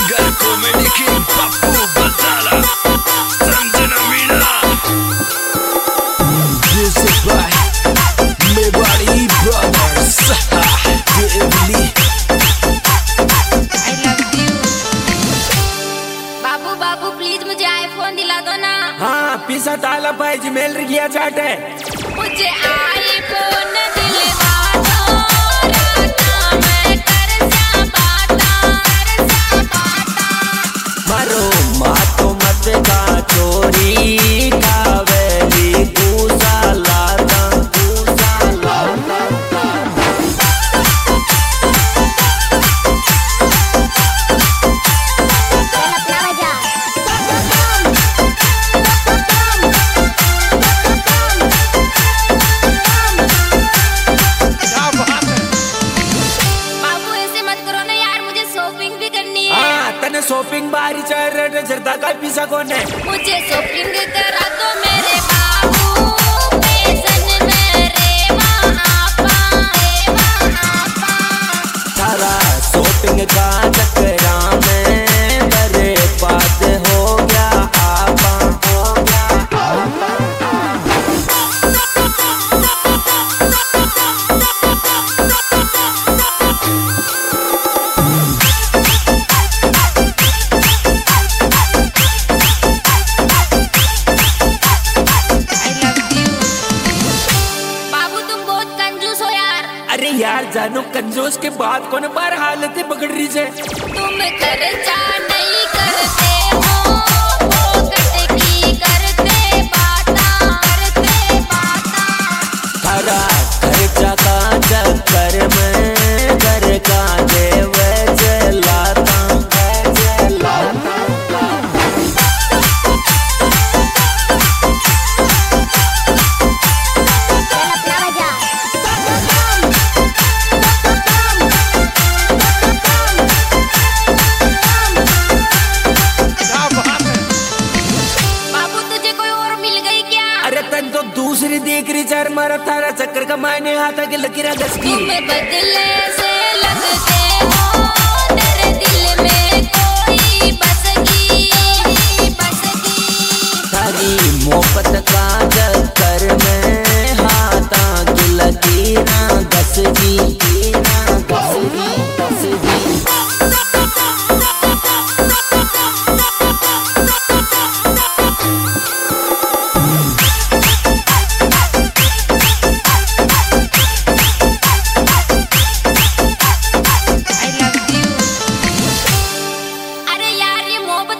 Singer comedy king Pappu Bajala Sanjana Meena music by Mewari brothers Deoli. I love you। बाबू बाबू please मुझे iPhone दिला दो ना। हाँ पिसा ताला पाहिजे मेल गया चाट है मुझे आईफोन दिलवा दो राता मैं तरसा पाता मारो मातो मत का चोरी कावेली पूसा लाता शॉपिंग बारी चल रहे जरदा का पीसा कौन है मुझे शॉपिंग करा दो मेरे बाबू पैसन मेरे आपा तारा शॉपिंग का चक्करा में बर्बाद हो गया आपा हो गया यार जानो कंजूस के बाद कौन बार हालत पकड़ रही है तुम खर्चा नहीं करते हो फोकट की करते बाता तारा खर्चा का चक्कर में घर का देव जलाता तो दूसरी देख रही चार मारा तारा चक्कर का मायने आता के लकीरा दस की बदले से लगते हो तेरे दिल में कोई बसगी तारी मोहब्बत का चक्कर में हाथा की लकीरा दस की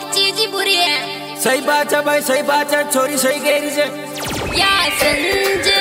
सही बात है भाई सही बात है छोरी सही कह रही है या संजय